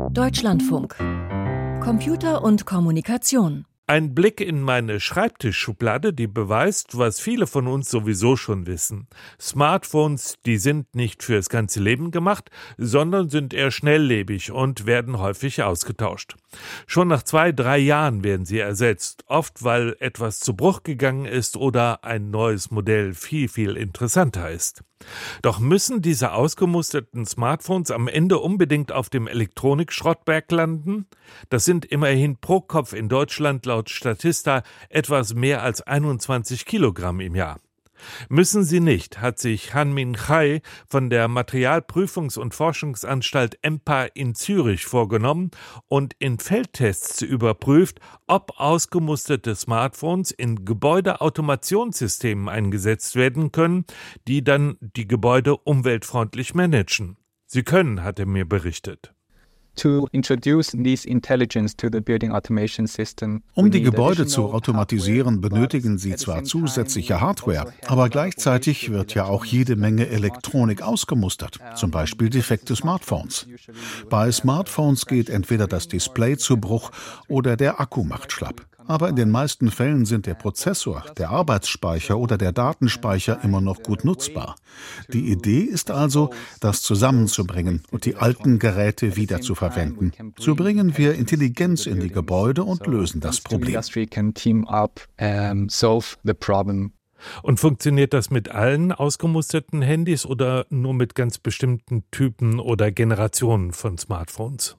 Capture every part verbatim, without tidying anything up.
Deutschlandfunk. Computer und Kommunikation. Ein Blick in meine Schreibtischschublade, die beweist, was viele von uns sowieso schon wissen. Smartphones, die sind nicht fürs ganze Leben gemacht, sondern sind eher schnelllebig und werden häufig ausgetauscht. Schon nach zwei, drei Jahren werden sie ersetzt, oft weil etwas zu Bruch gegangen ist oder ein neues Modell viel, viel interessanter ist. Doch müssen diese ausgemusterten Smartphones am Ende unbedingt auf dem Elektronikschrottberg landen? Das sind immerhin pro Kopf in Deutschland laut Statista etwas mehr als einundzwanzig Kilogramm im Jahr. Müssen sie nicht, hat sich Han-Min Chai von der Materialprüfungs- und Forschungsanstalt E M P A in Zürich vorgenommen und in Feldtests überprüft, ob ausgemusterte Smartphones in Gebäudeautomationssystemen eingesetzt werden können, die dann die Gebäude umweltfreundlich managen. Sie können, hat er mir berichtet. Um die Gebäude zu automatisieren, benötigen sie zwar zusätzliche Hardware, aber gleichzeitig wird ja auch jede Menge Elektronik ausgemustert, zum Beispiel defekte Smartphones. Bei Smartphones geht entweder das Display zu Bruch oder der Akku macht schlapp. Aber in den meisten Fällen sind der Prozessor, der Arbeitsspeicher oder der Datenspeicher immer noch gut nutzbar. Die Idee ist also, das zusammenzubringen und die alten Geräte wieder zu verwenden. So bringen wir Intelligenz in die Gebäude und lösen das Problem. Und funktioniert das mit allen ausgemusterten Handys oder nur mit ganz bestimmten Typen oder Generationen von Smartphones?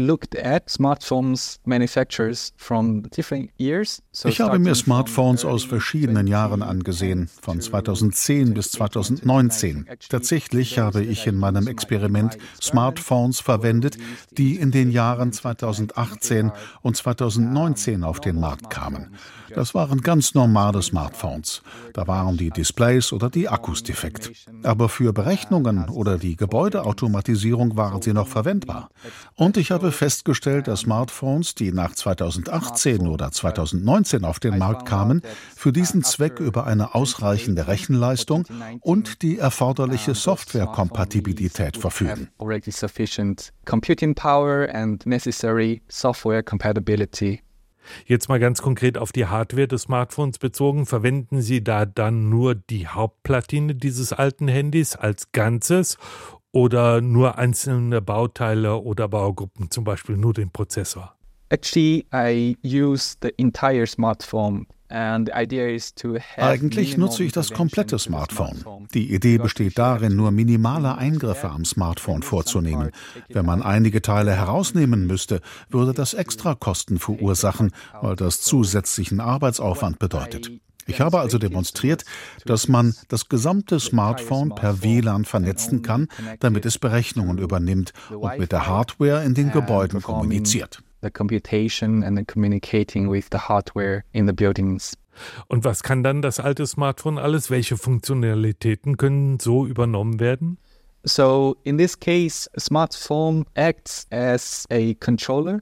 Ich habe mir Smartphones aus verschiedenen Jahren angesehen, von zweitausendzehn bis zweitausendneunzehn. Tatsächlich habe ich in meinem Experiment Smartphones verwendet, die in den Jahren zweitausendachtzehn und zweitausendneunzehn auf den Markt kamen. Das waren ganz normale Smartphones. Da waren die Displays oder die Akkus defekt. Aber für Berechnungen oder die Gebäudeautomatisierung waren sie noch verwendbar. Und ich habe festgestellt, dass Smartphones, die nach zweitausendachtzehn oder zweitausendneunzehn auf den Markt kamen, für diesen Zweck über eine ausreichende Rechenleistung und die erforderliche Softwarekompatibilität verfügen. Jetzt mal ganz konkret auf die Hardware des Smartphones bezogen. Verwenden Sie da dann nur die Hauptplatine dieses alten Handys als Ganzes oder nur einzelne Bauteile oder Baugruppen, zum Beispiel nur den Prozessor? Actually, I use the entire smartphone. Eigentlich nutze ich das komplette Smartphone. Die Idee besteht darin, nur minimale Eingriffe am Smartphone vorzunehmen. Wenn man einige Teile herausnehmen müsste, würde das extra Kosten verursachen, weil das zusätzlichen Arbeitsaufwand bedeutet. Ich habe also demonstriert, dass man das gesamte Smartphone per W L A N vernetzen kann, damit es Berechnungen übernimmt und mit der Hardware in den Gebäuden kommuniziert. The computation and the communicating with the hardware in the buildings. Und was kann dann das alte Smartphone alles? Welche Funktionalitäten können so übernommen werden? So in this case, a smartphone acts as a controller.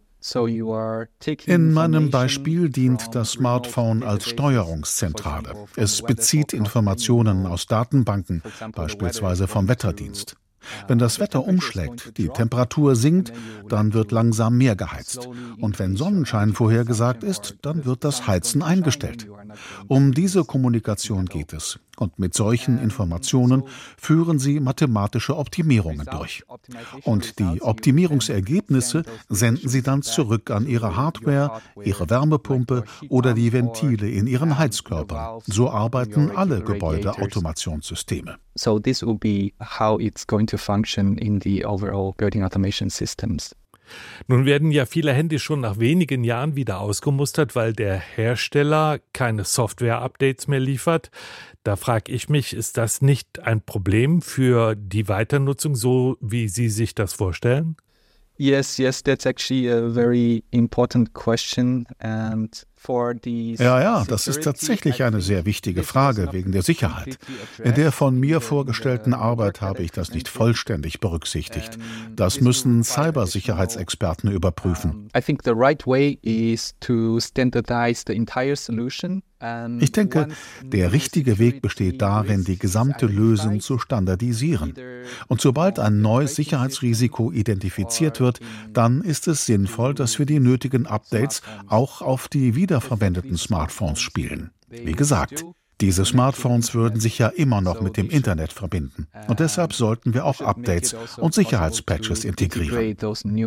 In meinem Beispiel dient das Smartphone als Steuerungszentrale. Es bezieht Informationen aus Datenbanken, beispielsweise vom Wetterdienst. Wenn das Wetter umschlägt, die Temperatur sinkt, dann wird langsam mehr geheizt. Und wenn Sonnenschein vorhergesagt ist, dann wird das Heizen eingestellt. Um diese Kommunikation geht es. Und mit solchen Informationen führen sie mathematische Optimierungen durch. Und die Optimierungsergebnisse senden sie dann zurück an ihre Hardware, ihre Wärmepumpe oder die Ventile in ihren Heizkörpern. So arbeiten alle Gebäudeautomationssysteme. So this will be how it's going to function in the overall building automation systems. Nun werden ja viele Handys schon nach wenigen Jahren wieder ausgemustert, weil der Hersteller keine Software-Updates mehr liefert. Da frage ich mich, ist das nicht ein Problem für die Weiternutzung, so wie Sie sich das vorstellen? Yes, yes, that's actually a very important question. And for the Ja, ja, das ist tatsächlich eine sehr wichtige Frage wegen der Sicherheit. In der von mir vorgestellten Arbeit habe ich das nicht vollständig berücksichtigt. Das müssen Cybersicherheitsexperten überprüfen. I think the right way is to standardize the entire solution. Ich denke, der richtige Weg besteht darin, die gesamte Lösung zu standardisieren. Und sobald ein neues Sicherheitsrisiko identifiziert wird, dann ist es sinnvoll, dass wir die nötigen Updates auch auf die wiederverwendeten Smartphones spielen. Wie gesagt, diese Smartphones würden sich ja immer noch mit dem Internet verbinden. Und deshalb sollten wir auch Updates und Sicherheitspatches integrieren.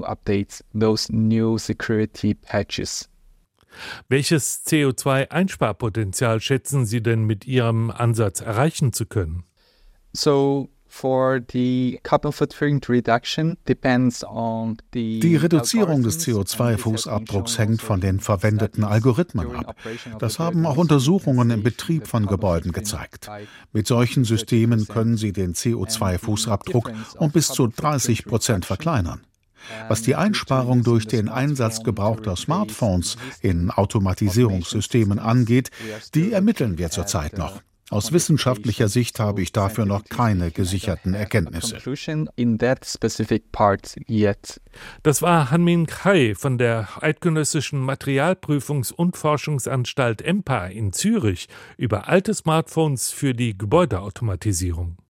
Welches C O zwei Einsparpotenzial schätzen Sie denn mit Ihrem Ansatz erreichen zu können? So For the carbon footprint reduction depends on the Die Reduzierung des C O zwei Fußabdrucks hängt von den verwendeten Algorithmen ab. Das haben auch Untersuchungen im Betrieb von Gebäuden gezeigt. Mit solchen Systemen können Sie den C O zwei Fußabdruck um bis zu dreißig Prozent verkleinern. Was die Einsparung durch den Einsatz gebrauchter Smartphones in Automatisierungssystemen angeht, die ermitteln wir zurzeit noch. Aus wissenschaftlicher Sicht habe ich dafür noch keine gesicherten Erkenntnisse. Das war Han-Min Chai von der Eidgenössischen Materialprüfungs- und Forschungsanstalt E M P A in Zürich über alte Smartphones für die Gebäudeautomatisierung.